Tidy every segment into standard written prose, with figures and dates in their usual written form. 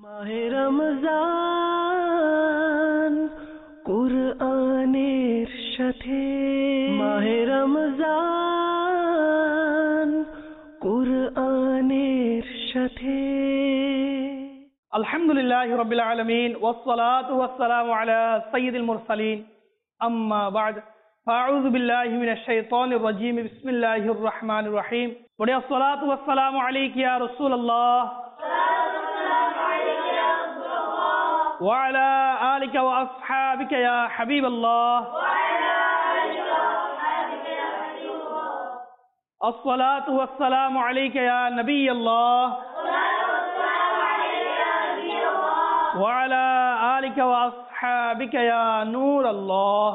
মাহে রমজান কুরআনের সাথে, মাহে রমজান কুরআনের সাথে। আলহামদুলিল্লাহি রাব্বিল আলামিন ওয়াসসালাতু ওয়াসসালামু আলা সাইয়্যিদিল মুরসালিন আম্মা বা'দ ফাআউযু বিল্লাহি মিনাশ শাইতানির রাজীম বিসমিল্লাহির রহমানির রহিম ওয়া আসসালাতু ওয়াসসালামু আলাইকা ইয়া রাসূলুল্লাহ ওয়া আলা আলিকা ওয়া আসহাবিকা ইয়া হাবিবাল্লাহ আসসালাতু ওয়াসসালামু আলাইকা ইয়া নবিয়াল্লাহ وعلى آلك وأصحابك يا نور الله।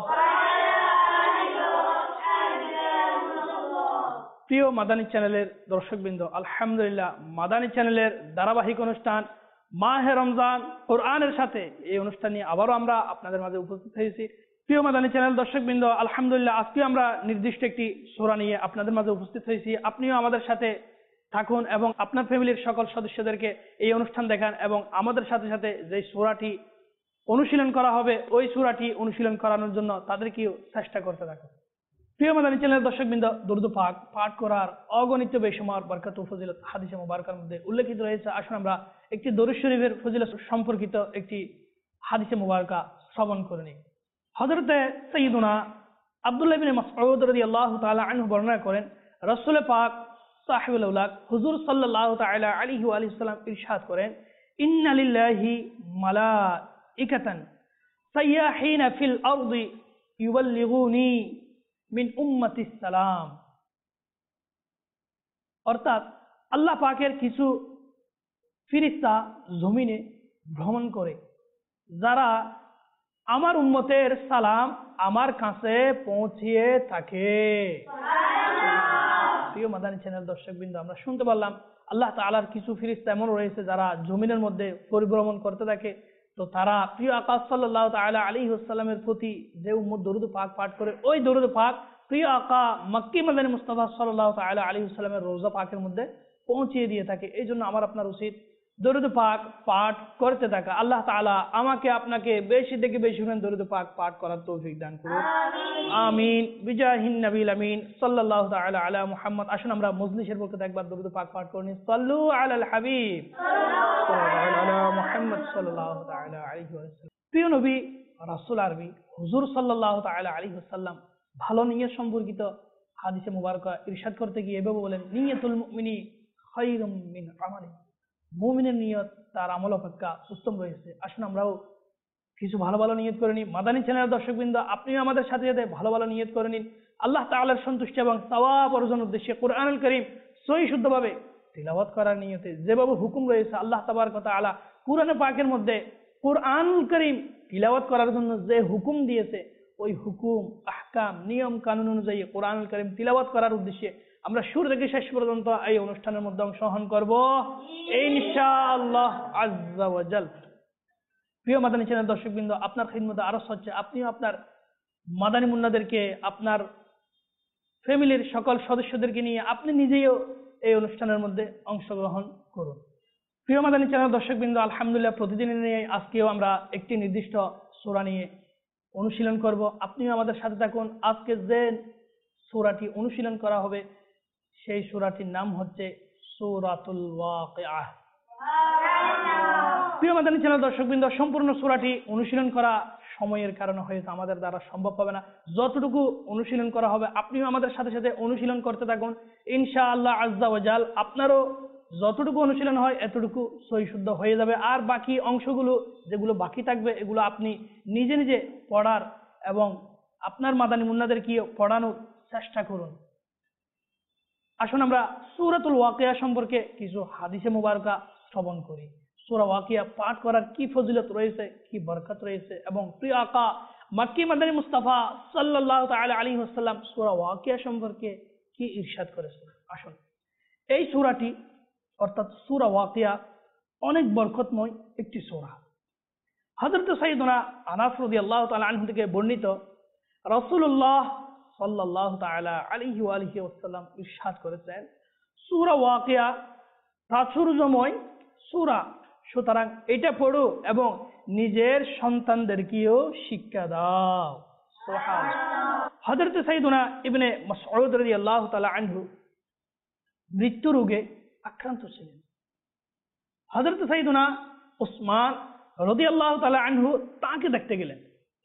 প্রিয় মাদানী চ্যানেলের দর্শকবৃন্দ, আলহামদুলিল্লাহ মাদানী চ্যানেলের ধারাবাহিক অনুষ্ঠান মাহে রমজান কোরআনের সাথে এই অনুষ্ঠান নিয়ে আবারও আমরা আপনাদের মাঝে উপস্থিত হয়েছি। প্রিয় মাদানী চ্যানেল দর্শকবৃন্দ, আলহামদুলিল্লাহ আজকে আমরা নির্দিষ্ট একটি সূরা নিয়ে আপনাদের মাঝে উপস্থিত হয়েছি। আপনিও আমাদের সাথে থাকুন এবং আপনার ফ্যামিলির সকল সদস্যদেরকে এই অনুষ্ঠান দেখান এবং আমাদের সাথে সাথে যে সূরাটি অনুশীলন করা হবে ওই সূরাটি অনুশীলন করানোর জন্য তাদেরকেও চেষ্টা করতে থাকুন। প্রিয় মাদানী চ্যানেলের দর্শকবৃন্দ, দুরূদ পাক পাঠ করার অগণিত বেশুমার বরকত ও ফজিলত হাদিসে মুবারকার মধ্যে উল্লেখিত রয়েছে। আসুন আমরা একটি দরুদ শরীফের ফজিলত সম্পর্কিত একটি হাদিসে মুবারকা শ্রবণ করে নিই। হযরতে সাইয়্যিদুনা আব্দুল্লাহ ইবনে মাসউদ রাদিয়াল্লাহু তাআলা আনহু বর্ণনা করেন, রাসূল পাক সাহিবুল আওলাদ হুজুর সাল্লাল্লাহু তাআলা আলাইহি ওয়া সাল্লাম ইরশাদ করেন, ইন্না লিল্লাহি মালাইকাতান সাইয়াহিনা ফিল আরদি ইউবাল্লিগুনি মিন উম্মতিস সালাম। অর্থাৎ আল্লাহ পাকের কিছু ফেরেশতা জমিনে ভ্রমণ করে যারা আমার উম্মতের সালাম আমার কাছে পৌঁছিয়ে থাকে। প্রিয় মাদানী চ্যানেল দর্শকবৃন্দ, আমরা শুনতে পারলাম আল্লাহ তাআলার কিছু ফেরেশতা এমন রয়েছে যারা জমিনের মধ্যে পরিভ্রমণ করতে থাকে। তো তারা প্রিয় আকা সাল্লাল্লাহু তাআলা আলাইহি ওয়াসাল্লামের প্রতি যে উম্মত দরুদ পাক পাঠ করে ওই দরুদ পাক প্রিয় আকা মক্কি মদিনা মুস্তাফা সাল্লাল্লাহু তাআলা আলাইহি ওয়াসাল্লামের রওজা পাকের মধ্যে পৌঁছিয়ে দিয়ে থাকে। এই জন্য আমার আপনার উচিত দরুদ পাক পাঠ করতে থাকা। আল্লাহ তাআলা আমাকে আপনাকে বেশি থেকে বেশি দরুদ পাক পাঠ করার তৌফিক দান করুন, আমিন বিজাহিন নবীল আমিন সাল্লাল্লাহু তাআলা আলা মুহাম্মদ। আসুন আমরা মজলিসের পক্ষ থেকে একবার দরুদ পাক পাঠ করে নিই। সাল্লু আলাল হাবিব সাল্লাল্লাহু আলা মুহাম্মদ সাল্লাল্লাহু তাআলা আলাইহি ওয়াসাল্লাম। প্রিয় নবী রাসূল আরবি হুজুর সাল্লাল্লাহু তাআলা আলাইহি ওয়াসাল্লাম ভালো নিয়ত সম্পর্কিত হাদিসে মুবারকা ইরশাদ করতে গিয়ে এভাবে বলেন, নিয়াতুল মুমিনি খায়রুম মিন আমালি। মুমিনের নিয়ত তার আমল অপেক্ষা উত্তম রয়েছে। আসুন আমরাও কিছু ভালো ভালো নিয়ত করে নিই। মাদানী চ্যানেলের দর্শকবৃন্দ, আপনিও আমাদের সাথে সাথে ভালো ভালো নিয়ত করে নিন। আল্লাহ তাআলার সন্তুষ্টি এবং সওয়াব অর্জনের উদ্দেশ্যে কোরআনুল কারীম সহি শুদ্ধভাবে তিলাওয়াত করার নিয়তে যেভাবে হুকুম রয়েছে আল্লাহ তাবারক ওয়া তাআলা কুরআনে পাকের মধ্যে কোরআনুল কারীম তিলাওয়াত করার জন্য যে হুকুম দিয়েছে ওই হুকুম আহকাম নিয়ম কানুন অনুযায়ী কোরআনুল কারীম তিলাওয়াত করার উদ্দেশ্যে আমরা শুরু থেকে শেষ পর্যন্ত এই অনুষ্ঠানের মধ্যে অংশগ্রহণ করব ইনশাআল্লাহ আজ্জা ওয়া জাল। প্রিয় মাদানী চ্যানেল দর্শকবৃন্দ, আপনার খিদমতে আরজ হচ্ছে আপনিও আপনার মাদানী মুন্নাদেরকে আপনার ফ্যামিলির সকল সদস্যদেরকে নিয়ে আপনি নিজেও এই অনুষ্ঠানের মধ্যে অংশগ্রহণ করুন। প্রিয় মাদানী চ্যানেল দর্শকবৃন্দ, আলহামদুলিল্লাহ প্রতিদিনের নিয়ে আজকেও আমরা একটি নির্দিষ্ট সূরা নিয়ে অনুশীলন করব। আপনিও আমাদের সাথে থাকুন। আজকে যে সূরাটি অনুশীলন করা হবে সেই সূরাটির নাম হচ্ছে সূরাতুল ওয়াকিআহ। প্রিয় মাদানী চ্যানেল দর্শকবৃন্দ, সম্পূর্ণ সূরাটি অনুশীলন করা সময়ের কারণে হয়তো আমাদের দ্বারা সম্ভব হবে না। যতটুকু অনুশীলন করা হবে আপনিও আমাদের সাথে সাথে অনুশীলন করতে থাকুন ইনশাআল্লাহ আজ্জা ওয়া জাল। আপনারও যতটুকু অনুশীলন হয় এতটুকু সহি শুদ্ধ হয়ে যাবে। আর বাকি অংশগুলো যেগুলো বাকি থাকবে এগুলো আপনি নিজে নিজে পড়ার এবং আপনার মাদানী মুন্নাদেরকে পড়ানোর চেষ্টা করুন। আসুন আমরা সূরাতুল ওয়াকিয়া সম্পর্কে কিছু হাদিসে মুবারকা শ্রবণ করি। সূরা ওয়াকিয়া পাঠ করার কি ফজিলত রয়েছে, কি বরকত রয়েছে এবং প্রিয় আকা মক্কি মদিনা মুস্তাফা সাল্লাল্লাহু তাআলা আলাইহি ওয়াসাল্লাম সূরা ওয়াকিয়া সম্পর্কে কি ইরশাদ করেছেন। আসুন এই সূরাটি অর্থাৎ সূরা ওয়াকিয়া অনেক বরকতময় একটি সূরা। হযরত সাইয়্যিদুনা আনাস রাদিয়াল্লাহু তাআলা আনহু থেকে বর্ণিত, রাসূলুল্লাহ সাল্লাল্লাহু তাআলা আলাইহি ওয়াসাল্লাম ইরশাদ করেছেন, সূরা ওয়াকিয়া প্রাচুর্যময় সূরা সুতরাং এটা পড়ো এবং নিজের সন্তানদেরকেও শিক্ষা দাও। সুবহানাল্লাহ। হযরত সাইয়্যিদুনা ইবনে মাসউদ রাদিয়াল্লাহু তাআলা আনহু মৃত্যু রোগে আক্রান্ত ছিলেন। হযরত সাইয়্যিদুনা উসমান রাদিয়াল্লাহু তাআলা আনহু তাকে দেখতে গেলেন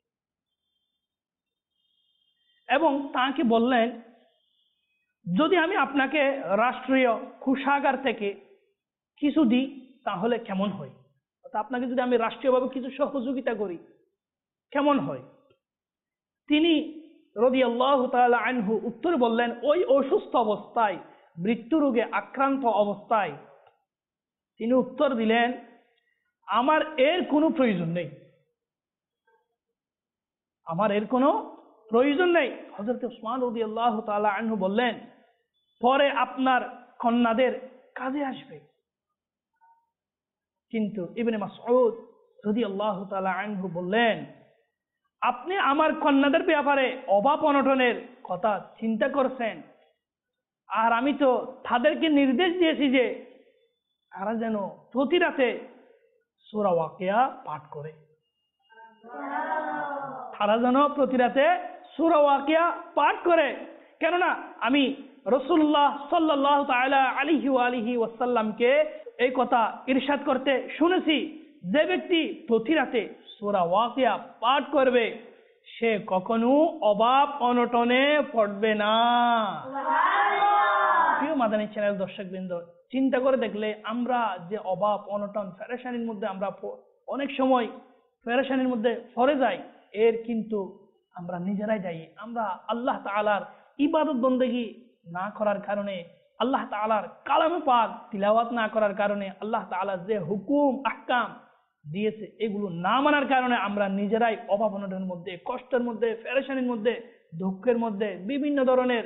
এবং তাকে বললেন, যদি আমি আপনাকে রাষ্ট্রীয় কোষাগার থেকে কিছু দিই তাহলে কেমন হয়? অর্থাৎ আপনাকে যদি আমি রাষ্ট্রীয়ভাবে কিছু সহযোগিতা করি কেমন হয়? তিনি রাদিয়াল্লাহু তাআলা আনহু উত্তর বললেন, ওই অসুস্থ অবস্থায়, মৃত্যু রোগে আক্রান্ত অবস্থায় তিনি উত্তর দিলেন, আমার এর কোনো প্রয়োজন নেই, আমার এর কোনো প্রয়োজন নেই। হযরত উসমান রাদিয়াল্লাহু তাআলা আনহু বললেন, পরে আপনার কন্যাদের কাজে আসবে। কিন্তু ইবনে মাসউদ রাদিয়াল্লাহু তাআলা আনহু বললেন, আপনি আমার কন্যাদের ব্যাপারে অভাব অনটনের কথা চিন্তা করছেন, আর আমি তো তাদেরকে নির্দেশ দিয়েছি যে তারা যেন প্রতি রাতে সূরা ওয়াকিয়া পাঠ করে, তারা যেন প্রতি রাতে সূরা ওয়াকিয়া পাঠ করে। কেননা আমি রাসূলুল্লাহ সাল্লাল্লাহু তাআলা আলাইহি ওয়া আলিহি ওয়াসাল্লামকে এই কথা ইরশাদ করতে শুনেছি, যে ব্যক্তি প্রতি রাতে সূরা ওয়াকিয়া পাঠ করবে সে কখনো অভাব অনটনে পড়বে না। প্রিয় মাদানী চ্যানেল দর্শকবৃন্দ, চিন্তা করে দেখলে আমরা যে অভাব অনটন পেরেশানির মধ্যে আমরা অনেক সময় পেরেশানির মধ্যে পড়ে যাই, এর কিন্তু আমরা নিজেরাই দায়ী। আমরা আল্লাহ তাআলার ইবাদত বন্দেগী না করার কারণে, আল্লাহ তাআলার কালামে পাক তিলাওয়াত না করার কারণে, আল্লাহ তাআলা যে হুকুম আহকাম দিয়েছে এগুলো না মানার কারণে আমরা নিজেরাই অভাব অনটনের মধ্যে, কষ্টের মধ্যে, পেরেশানির মধ্যে, দুঃখের মধ্যে, বিভিন্ন ধরনের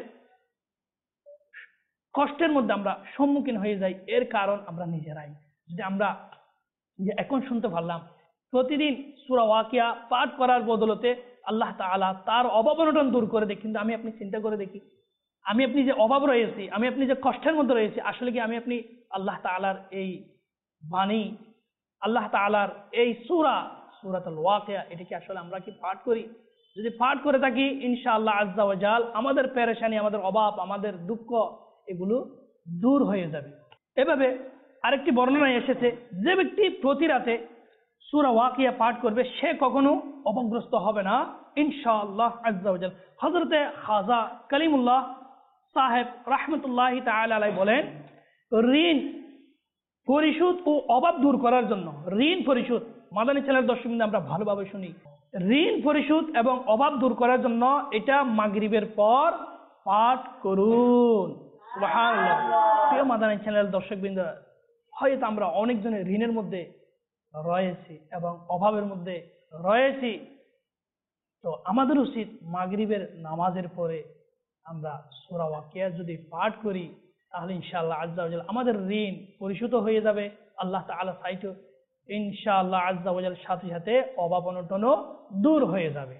কষ্টের মধ্যে আমরা সম্মুখীন হয়ে যাই। এর কারণ আমরা নিজেরাই। যদি আমরা যে এখন শুনতে পারলাম প্রতিদিন সূরা ওয়াকিয়া পাঠ করার বদলতে আল্লাহ তাআলা তার অভাব অনটন দূর করে দেয়। কিন্তু আমি আপনি চিন্তা করে দেখি, আমি আপনি যে অভাব রয়েছি, আমি আপনি যে কষ্টের মধ্যে রয়েছি, আসলে কি আমি আপনি আল্লাহ তাআলার এই বাণী, আল্লাহ তাআলার এই সূরাতুল ওয়াকিয়া এটা কি আসলে আমরা কি পাঠ করি? যদি পাঠ করে থাকি ইনশাআল্লাহ আজ্জা ওয়া জাল আমাদের পেরেশানি, আমাদের অভাব, আমাদের দুঃখ এগুলো দূর হয়ে যাবে। এভাবে আরেকটি বর্ণনায় এসেছে, যে ব্যক্তি প্রতি রাতে সূরা ওয়াকিয়া পাঠ করবে সে কখনো অভাবগ্রস্ত হবে না ইনশাআল্লাহ আজ্জা ওয়া জাল। হযরতে খাজা কালিমুল্লাহ সাহেব রাহমাতুল্লাহি তাআলা আলাইহি বলেন, ঋণ পরিশোধ ও অভাব দূর করার জন্য, ঋণ পরিশোধ, মাদানী চ্যানেল দর্শকবৃন্দ আমরা ভালোভাবে শুনি, ঋণ পরিশোধ এবং অভাব দূর করার জন্য এটা মাগরিবের পর পাঠ করুন। সুবহানাল্লাহ। প্রিয় মাদানী চ্যানেল দর্শকবৃন্দ, হয়তো আমরা অনেকজনের ঋণের মধ্যে রয়েছি এবং অভাবের মধ্যে রয়েছি, তো আমাদের উচিত মাগরিবের নামাজের পরে আমরা সূরা ওয়াকিয়া যদি পাঠ করি তাহলে ইনশাআল্লাহ আজ্জা ওয়া জাল আমাদের ঋণ পরিশোধ হয়ে যাবে আল্লাহ তাআলা সাইটো ইনশাআল্লাহ আজ্জা ওয়া জাল, সাথে সাথে অভাব অনটনও দূর হয়ে যাবে।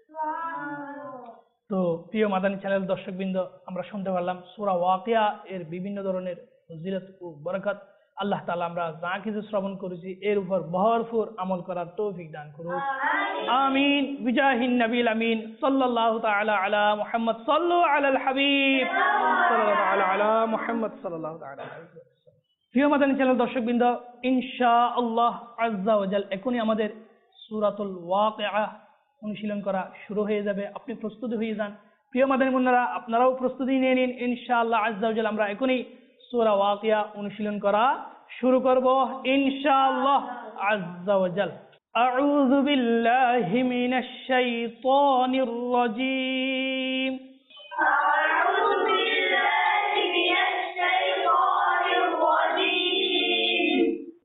তো প্রিয় মাদানী চ্যানেল দর্শকবৃন্দ, আমরা শুনতে পারলাম সূরা ওয়াকিয়া এর বিভিন্ন ধরনের ফজিলত ও বরকত। আল্লাহ তাআলা আমরা যা কিছু শ্রবণ করেছি এর উপর ভরপুর আমল করার তৌফিক দান করুন, আমিন। বিজাহিন নবীল আমিন সাল্লাল্লাহু তাআলা আলা মুহাম্মদ সাল্লু আলাল হাবিব সাল্লাল্লাহু তাআলা আলা মুহাম্মদ সাল্লাল্লাহু তাআলা আলাইহি ওয়াসাল্লাম। প্রিয় মাদানী চ্যানেল দর্শকবৃন্দ, ইনশাআল্লাহ আজ্জা ওয়া জাল এখনই আমাদের সূরাতুল ওয়াকিয়া অনুশীলন করা শুরু হয়ে যাবে। আপনি প্রস্তুতি হয়ে যান। প্রিয় মাদানী মুন্নারা, আপনারাও প্রস্তুতি নিয়ে নিন। ইনশাআল্লাহ আজ্জা ওয়া জাল আমরা এখনই সূরা ওয়াকিয়া অনুশীলন করা শুরু করব ইনশাআল্লাহ আজ্জা ওয়া জাল। আউযু বিল্লাহি মিনাশ শাইতানির রাজীম। আউযু বিল্লাহি মিনাশ শাইতানির রাজীম।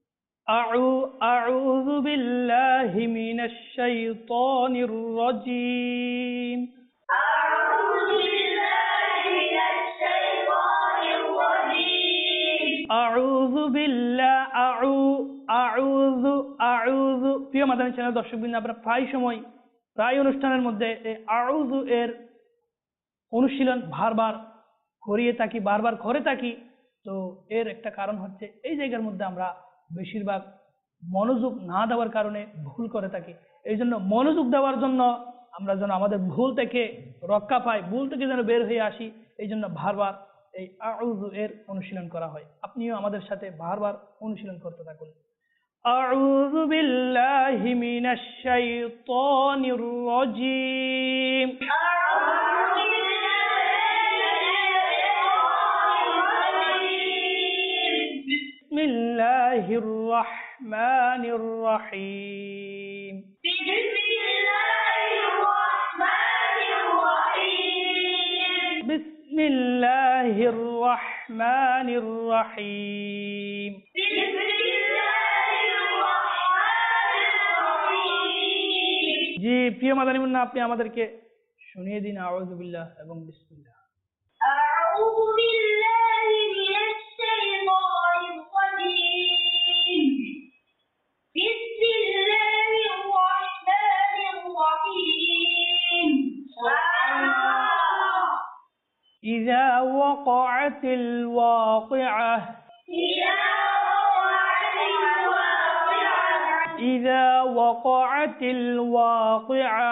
আউযু বিল্লাহি মিনাশ শাইতানির রাজীম। আউযু বিল্লাহ আউযু। প্রিয় মাদানী চ্যানেল দর্শকবৃন্দ, আমরা প্রায় অনুষ্ঠানের মধ্যে এই আউযু এর অনুশীলন বারবার করে থাকি। তো এর একটা কারণ হচ্ছে এই জায়গার মধ্যে আমরা বেশিরভাগ মনোযোগ না দেওয়ার কারণে ভুল করে থাকি। এই জন্য মনোযোগ দেওয়ার জন্য আমরা যেন আমাদের ভুল থেকে রক্ষা পাই, ভুল থেকে যেন বের হয়ে আসি, এই জন্য বারবার এই আউযু এর অনুশীলন করা হয়। আপনিও আমাদের সাথে বারবার অনুশীলন করতে থাকুন। আউযু বিল্লাহি মিনাশ শাইতানির রাজীম। বিসমিল্লাহির রাহমানির রাহিম। বিসমিল্লাহির রাহমানির রাহিম। জি প্রিয় মাদানী মুন্না, আপনি আমাদেরকে শুনিয়ে দিন আউযু বিল্লাহ এবং বিসমিল্লাহ। أعوذ بالله من الشيطان الرجيم. بسم الله الرحمن الرحيم. إذا وقعت الواقعة. إذا وقعت الواقعة.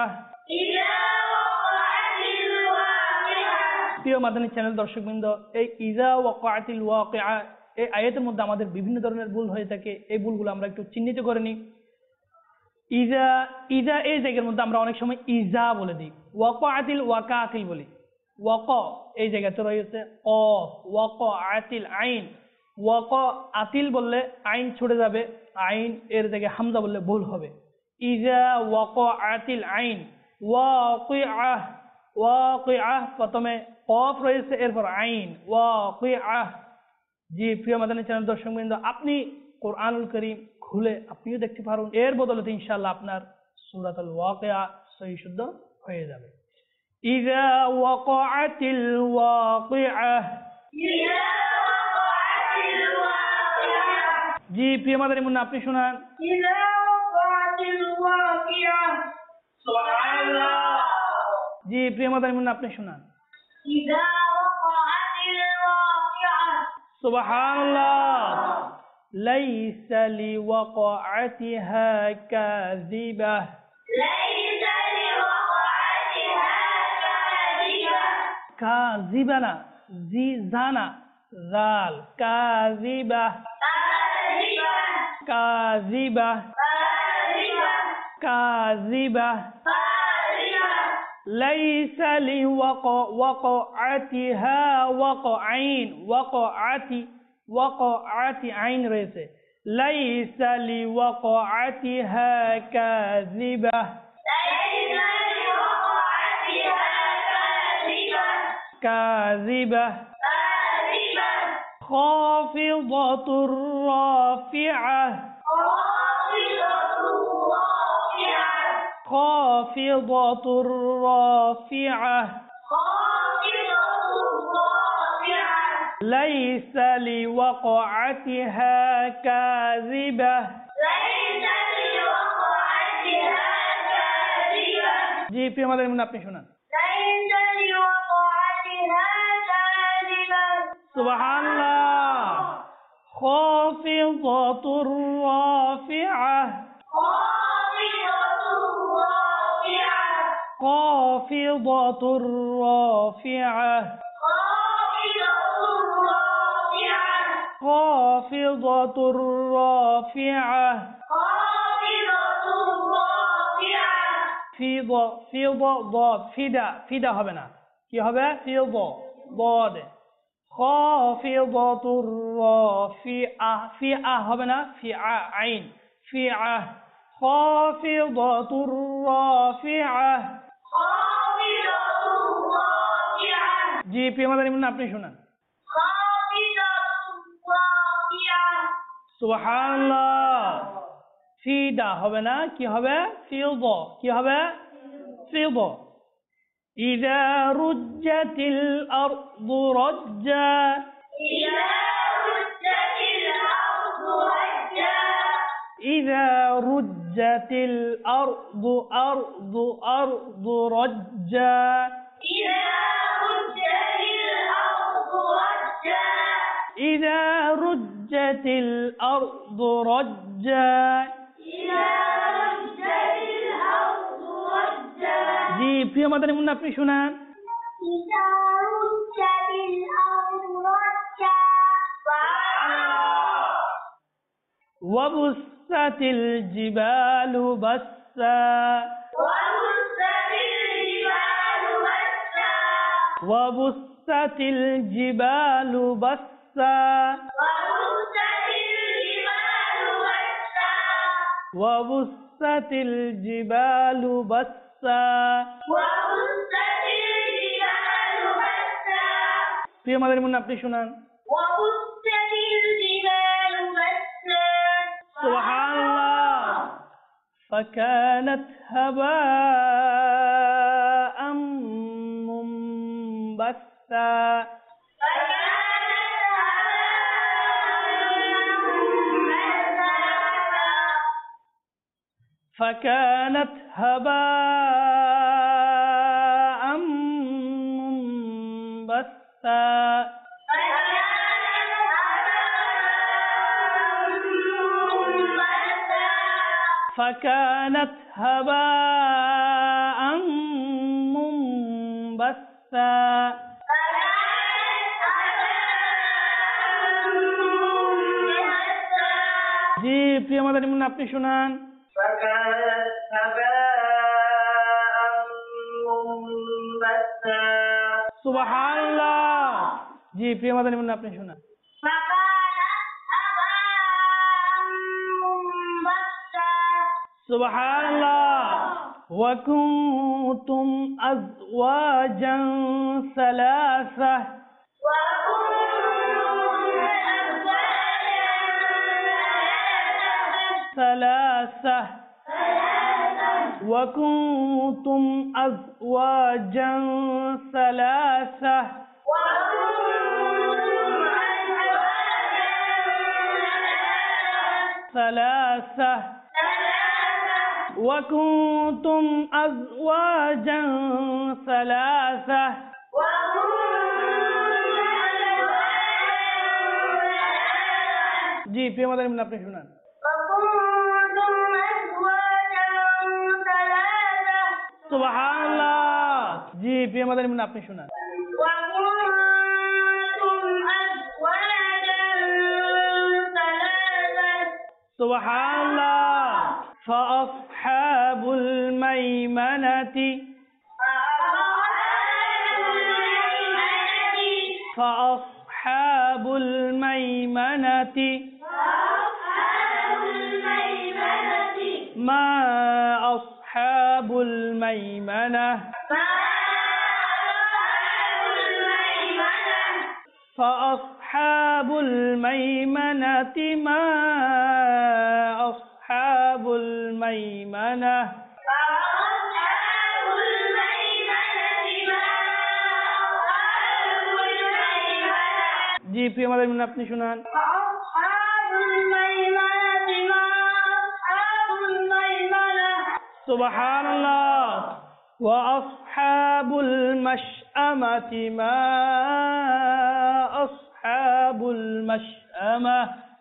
প্রিয় মাদানী চ্যানেল দর্শকবৃন্দ, এই ইযা ওয়াকাআতিল ওয়াকিআ এই আয়াতের মধ্যে আমাদের বিভিন্ন ধরনের ভুল হয়ে থাকে। এই ভুলগুলো আমরা একটু চিহ্নিত করে নিই। ইযা ইযা এই জায়গার মধ্যে আমরা অনেক সময় ইযা বলে দিই, ওয়াকাআতিল ওয়াকাআতিল বলি। ওয়াকা এই জায়গাতে রয়েছে কফ, ওয়াকাআতিল আইন। ওয়াকাআতিল বললে আইন ছুটে যাবে, আইন এর জায়গায় হামজা বললে ভুল হবে। ইযা ওয়াকাআতিল আইন ওয়াকিআহ। ওয়াকিআহ প্রথমে কফ রয়েছে, এরপর আইন ওয়াকিআহ। জি প্রিয় মাদানী চ্যানেল দর্শকবৃন্দ, আপনি কোরআনুল কারীম খুলে আপনিও দেখতে পারুন, এর বদলতে ইনশাআল্লাহ আপনার সূরাতুল ওয়াকিআ সহিহ শুদ্ধ হয়ে যাবে। ইযা ওয়াকাআতিল ওয়াকিআ। জি প্রিয় মাদানী মুন্না, আপনি শোনান। إذا وقعت الواقعة. সুবহানাল্লাহ। জি প্রিয় মাদানী মুন্না, আপনি শোনান। إذا وقعت الواقعة. সুবহানাল্লাহ। লাইসা লিওয়াকাআতিহা কাযিবাহ। ليس لوقعتها كاذبة. কাযিবা না, জি জানা জাল, কাযিবাহ كاذبة. কাযিবাহ كاذبة. কাযিবাহ। كاذبة. লাইসা লিওয়াকাআতিহা ওয়াকাআইন। ওয়াকাআতি আইন রয়েছে। লাইসা লিওয়াকাআতিহা কাযিবাহ। ليس لوقعتها كاذبة. কাযিবাহ। كاذبة. খাফিদাতুর রাফিআহ। خافضة رافعة. خافضة رافعة. ليس لوقعتها كاذبة. ليس لوقعتها كاذبة. জি প্রিয় মাদানী মুন্না, আপনি শোনান। ليس لوقعتها كاذبة. সুবহানাল্লাহ। খাফিদাতুর রাফিআহ। خافضة رافعة. خافضة رافعة. خافضة رافعة. ফিদা হবে না, কি হবে? বদ। খাফিদাতুর রাফিআহ। ফিআ হবে না, ফিআ আইন ফিআ। খাফিদাতুর রাফিআহ। জি প্রিয় মাদানী মুন্না, আপনি শোনান। সুবহানাল্লাহ। ফিদা হবে না, কি হবে? ফিদ। কি হবে? ফিদ। ইযা রুজ্জাতিল আরদু রাজ্জা। إذا رجت الأرض أرض رجا. إذا رجت رجت الأرض رجا إذا رجت الأرض رجا জি প্রিয় মাদানী মুন্না আপনি শুনান إذا رجت الأرض رجا وبست الجبال بسا وبست الجبال بسا وبست الجبال بسا وبست الجبال بسا প্রিয় মাদানী মুন্না আপনি শুনান وبست الجبال بسا سبحان الله فكانت هباء منبثا فكانت هباء منبثا فكانت هباء منبثا জি প্রিয় মাদানী মুন্না আপনি শুনান فكانت هباء منبثا সুবহানাল্লাহ জি প্রিয় মাদানী মুন্না আপনি শুনান সুবহানাল্লাহ وكنتم أزواجا ثلاثة ثلاثة وكنتم أزواجا ثلاثة ثلاثة وكنتم أزواجا ثلاثة জি প্রিয় মাদানী মুন্না আপনি শুনান সুবহানাল্লাহ জি প্রিয় মাদানী মুন্না আপনি শুনান সুবহানাল্লাহ فأصحاب الميمنة فأصحاب الميمنة ما أصحاب الميمنة فأصحاب الميمنة ما أصحاب الميمنة জি প্রিয় মাদানী মুন্না আপনি শুনান সুবহানাল্লাহ وأصحاب المشأمة ما أصحاب المشأمة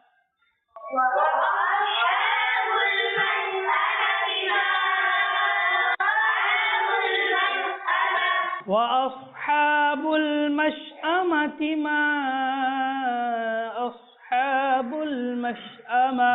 وأصحاب المشأمة ما أصحاب المشأمة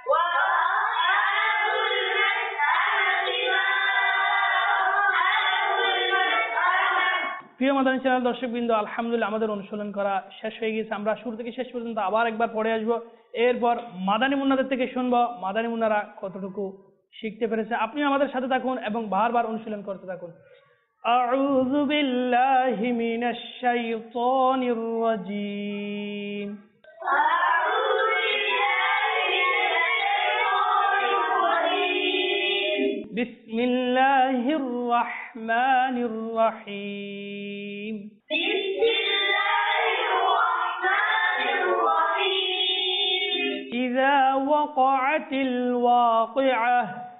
প্রিয় মাদানী চ্যানেল দর্শকবৃন্দ আলহামদুলিল্লাহ আমাদের অনুশীলন করা শেষ হয়ে গেছে আমরা শুরু থেকে শেষ পর্যন্ত আবার একবার পড়ে আসব এরপর মাদানী মুন্নাদের থেকে শুনবো মাদানী মুন্নারা কতটুকু শিখতে পেরেছে আপনি আমাদের সাথে থাকুন এবং বারবার অনুশীলন করতে থাকুন আউযু বিল্লাহি মিনাশ শাইতানির রাজীম বিসমিল্লাহির রাহমানির রহিম إذا وقعت الواقعة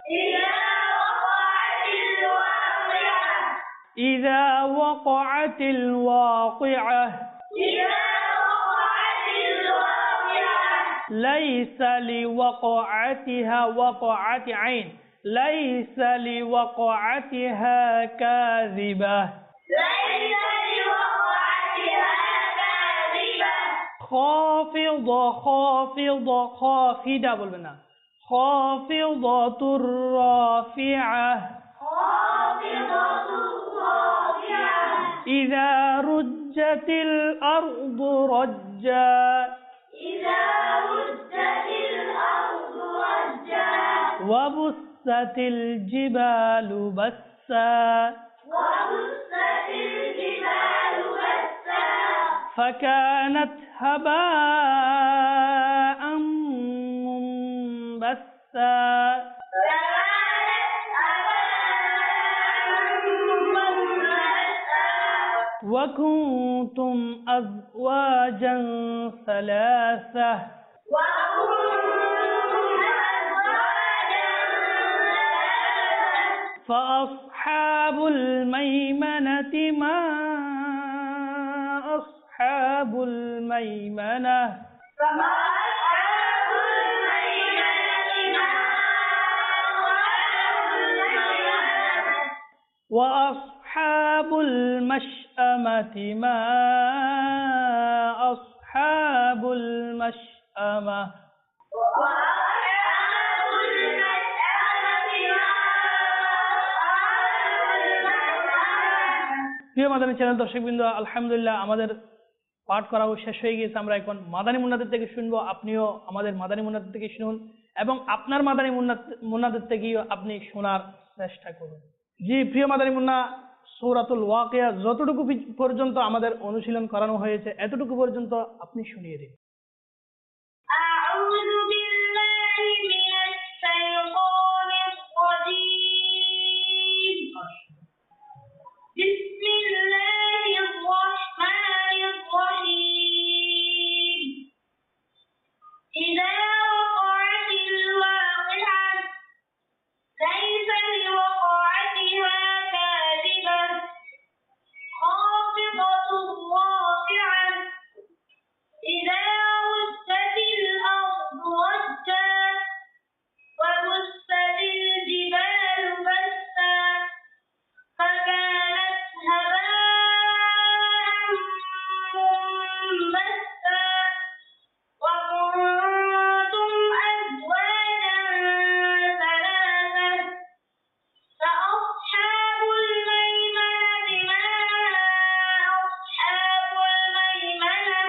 إذا وقعت الواقعة ليس لوقعتها وقعت عين ليس لوقعتها كاذبة ليس لوقعتها كاذبة خافضة خافضة خافضة بولنا خافضة رافعة خافضة رافعة إذا رجت الأرض رجا إذا رجت الأرض رجا وبست الجبال بسا وبست الجبال بسا فكانت هباء منبثا فكانت هباء منبثا وكنتم أزواجا ثلاثة وكنتم أزواجا ثلاثة فأصحاب الميمنة ما أصحاب الميمنة فما أصحاب الميمنة ما أصحاب الميمنة وأصحاب المشأمة ما أصحاب المشأمة وأصحاب المشأمة ما أصحاب المشأمة প্রিয় মাদানী চ্যানেল দর্শকবৃন্দ, আলহামদুলিল্লাহ আমাদের পাঠ করাও শেষ হয়ে গিয়েছে। আমরা এখন মাদানী মুন্নাদের থেকে শুনবো। আপনিও আমাদের মাদানী মুন্নাদের থেকে শুনুন এবং আপনার মাদানী মুন্নাদের থেকেও আপনি শোনার চেষ্টা করুন। জি প্রিয় মাদানী মুন্না, সূরাতুল ওয়াকিয়া যতটুকু পর্যন্ত আমাদের অনুশীলন করানো হয়েছে এতটুকু পর্যন্ত আপনি শুনিয়ে দিন। أعوذ بالله من الشيطان الرجيم بسم الله الرحمن الرحيم إذا وقعت الواقعة ليس لوقعتها كاذبة خافضة رافعة إذا رجت الأرض رجا وبست الجبال بسا فكانت هباء منبثا وكنتم أزواجا ثلاثة فأصحاب الميمنة ما أصحاب الميمنة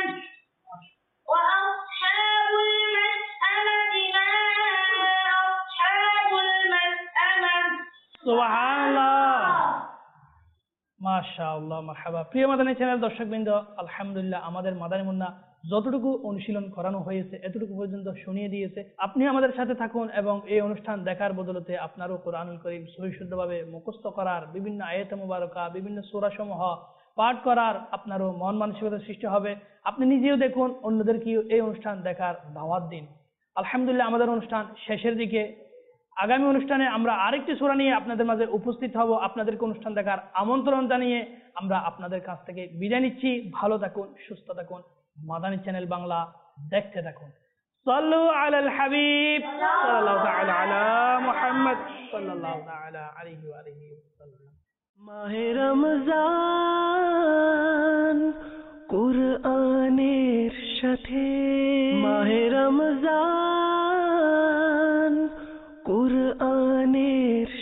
وأصحاب المشأمة ما أصحاب المشأمة সুবহানাল্লাহ, মাশাআল্লাহ, মারহাবা। প্রিয় মাদানী চ্যানেল দর্শকবৃন্দ, আলহামদুলিল্লাহ আমাদের মাদানী মুন্না যতটুকু অনুশীলন করানো হয়েছে এতটুকু পর্যন্ত শুনিয়ে দিয়েছে। আপনি আমাদের সাথে থাকুন এবং এই অনুষ্ঠান দেখার বদলতে আপনারও কোরআনুল কারীম সহিহ শুদ্ধভাবে মুখস্থ করার, বিভিন্ন আয়াতে মুবারকা, বিভিন্ন সূরা সমূহ পাঠ করার আপনারও মন মানসিকতা সৃষ্টি হবে। আপনি নিজেও দেখুন, অন্যদেরকেও এই অনুষ্ঠান দেখার দাওয়াত দিন। আলহামদুলিল্লাহ আমাদের অনুষ্ঠান শেষের দিকে। আগামী অনুষ্ঠানে আমরা আরেকটি সূরা নিয়ে আপনাদের মাঝে উপস্থিত হব। আপনাদেরকে অনুষ্ঠান দেখার আমন্ত্রণ জানিয়ে আমরা আপনাদের কাছ থেকে বিদায় নিচ্ছি। ভালো থাকুন, সুস্থ থাকুন। মাদানী চ্যানেল বাংলা দেখতে থাকুন। সাল্লু আলাল হাবিব সাল্লাল্লাহু তাআলা আলা মুহাম্মদ সাল্লাল্লাহু তাআলা আলাইহি ওয়া আলিহি ওয়াসাল্লাম। মাহে রমজান কুরআনের সাথে, মাহে রমজান কুরআনের